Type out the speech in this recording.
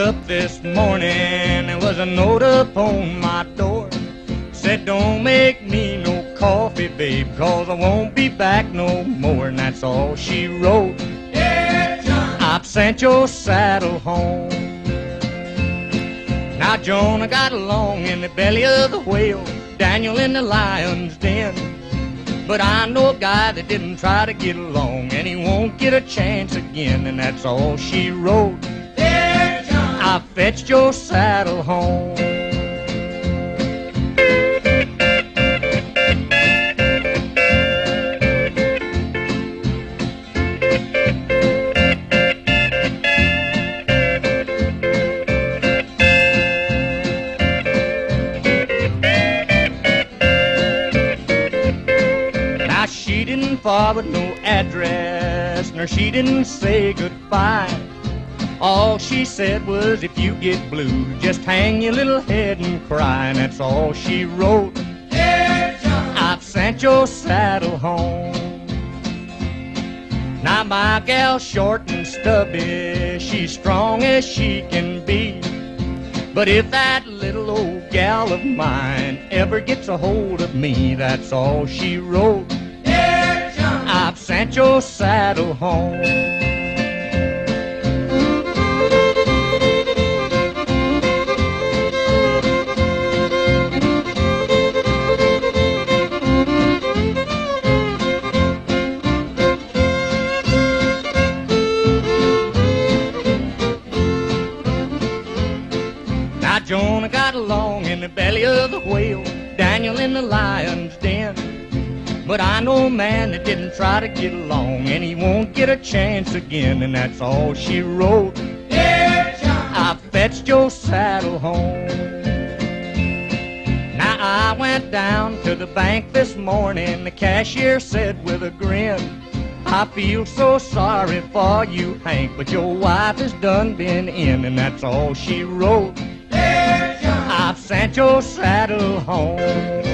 up this morning, there was a note upon my door. Said, don't make me no coffee, babe, 'cause I won't be back no more. And that's all she wrote. Yeah, John. I've sent your saddle home. Now Jonah got along in the belly of the whale, Daniel in the lion's den. But I know a guy that didn't try to get along, and he won't get a chance again. And that's all she wrote. Yeah, John. I fetched your saddle home. Now she didn't forward no address, nor she didn't say goodbye. All she said was, if you get blue, just hang your little head and cry. And that's all she wrote. Yeah, John. I've sent your saddle home. Now my gal's short and stubby, she's strong as she can be. But if that little old gal of mine ever gets a hold of me, that's all she wrote. Yeah, John. I've sent your saddle home. Now Jonah got along in the belly of the whale, Daniel in the lion's den. But I know a man that didn't try to get along, and he won't get a chance again. And that's all she wrote. Yeah, John. I fetched your saddle home. Now I went down to the bank this morning. The cashier said with a grin, I feel so sorry for you, Hank, but your wife has done been in. And that's all she wrote. Yeah, John. I've sent your saddle home.